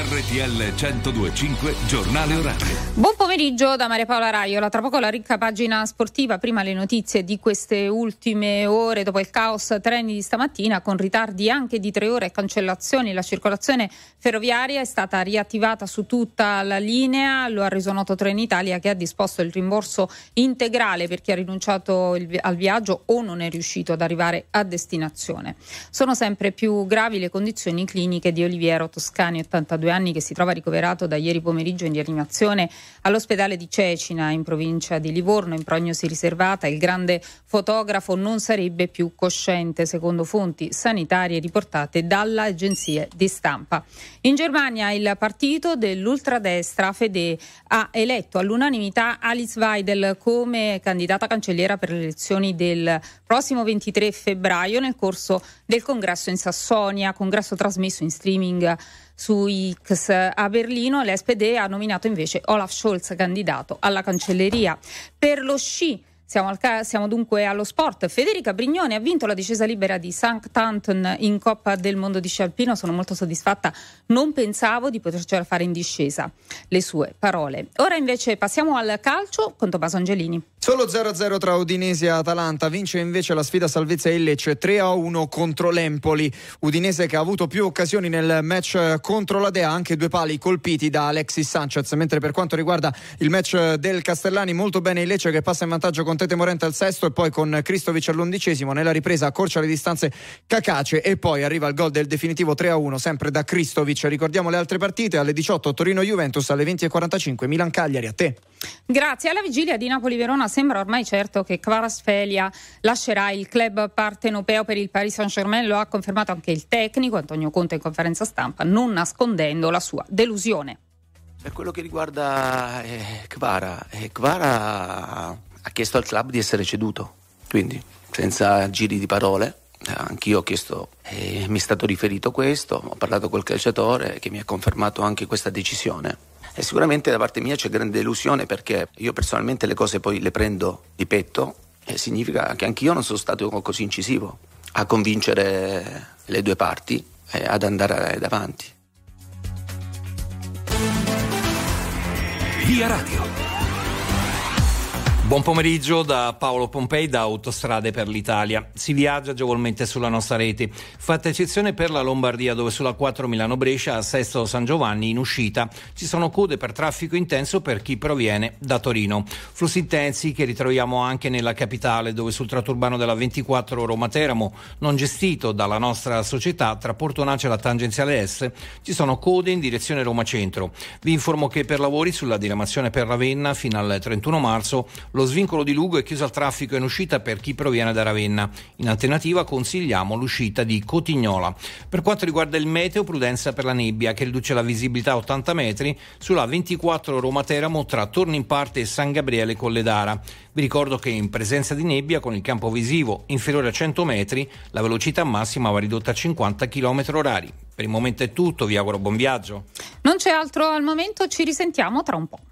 RTL 102.5 Giornale Orario. Buon pomeriggio da Maria Paola Raiola. Tra poco la ricca pagina sportiva, prima le notizie di queste ultime ore dopo il caos treni di stamattina con ritardi anche di 3 ore e cancellazioni. La circolazione ferroviaria è stata riattivata su tutta la linea, lo ha reso noto Trenitalia, che ha disposto il rimborso integrale per chi ha rinunciato al viaggio o non è riuscito ad arrivare a destinazione. Sono sempre più gravi le condizioni cliniche di Oliviero Toscani, 82 anni, che si trova ricoverato da ieri pomeriggio in rianimazione all'ospedale di Cecina in provincia di Livorno in prognosi riservata. Il grande fotografo non sarebbe più cosciente, secondo fonti sanitarie riportate dalle agenzie di stampa. In Germania il partito dell'ultradestra Fede ha eletto all'unanimità Alice Weidel come candidata cancelliera per le elezioni del prossimo 23 febbraio nel corso del congresso in Sassonia, congresso trasmesso in streaming su X. A Berlino l'SPD ha nominato invece Olaf Scholz candidato alla cancelleria. Per lo sci siamo dunque allo sport. Federica Brignone ha vinto la discesa libera di St. Anton in Coppa del Mondo di sci alpino. Sono molto soddisfatta, non pensavo di potercela fare in discesa. Le sue parole. Ora invece passiamo al calcio con Tommaso Angelini. Solo 0-0 tra Udinese e Atalanta, vince invece la sfida salvezza il Lecce 3-1 contro l'Empoli. Udinese che ha avuto più occasioni nel match contro la Dea, anche 2 pali colpiti da Alexis Sanchez, mentre per quanto riguarda il match del Castellani molto bene il Lecce che passa in vantaggio con Tete Morente al sesto e poi con Kristovic all'11°, nella ripresa accorcia le distanze Cacace e poi arriva il gol del definitivo 3-1 sempre da Kristovic. Ricordiamo le altre partite: alle 18 Torino-Juventus, alle 20:45 Milan-Cagliari. A te. Grazie. Alla vigilia di Napoli-Verona sembra ormai certo che Kvaratskhelia lascerà il club partenopeo per il Paris Saint-Germain. Lo ha confermato anche il tecnico Antonio Conte in conferenza stampa, non nascondendo la sua delusione. Per quello che riguarda Kvara ha chiesto al club di essere ceduto, quindi senza giri di parole. Anch'io ho chiesto, mi è stato riferito questo, ho parlato col calciatore che mi ha confermato anche questa decisione. E sicuramente da parte mia c'è grande delusione, perché io personalmente le cose poi le prendo di petto e significa che anch'io non sono stato così incisivo a convincere le due parti e ad andare davanti. Via Radio. Buon pomeriggio da Paolo Pompei da Autostrade per l'Italia. Si viaggia agevolmente sulla nostra rete, fatta eccezione per la Lombardia, dove sulla 4 Milano-Brescia a Sesto San Giovanni in uscita ci sono code per traffico intenso per chi proviene da Torino. Flussi intensi che ritroviamo anche nella capitale, dove sul tratto urbano della 24 Roma-Teramo, non gestito dalla nostra società, tra Portonace e la tangenziale S, ci sono code in direzione Roma Centro. Vi informo che per lavori sulla diramazione per Ravenna fino al 31 marzo lo svincolo di Lugo è chiuso al traffico in uscita per chi proviene da Ravenna. In alternativa consigliamo l'uscita di Cotignola. Per quanto riguarda il meteo, prudenza per la nebbia che riduce la visibilità a 80 metri sulla 24 Roma-Teramo tra Tornimparte e San Gabriele Colledara. Vi ricordo che in presenza di nebbia con il campo visivo inferiore a 100 metri la velocità massima va ridotta a 50 km/h. Per il momento è tutto, vi auguro buon viaggio. Non c'è altro al momento, ci risentiamo tra un po'.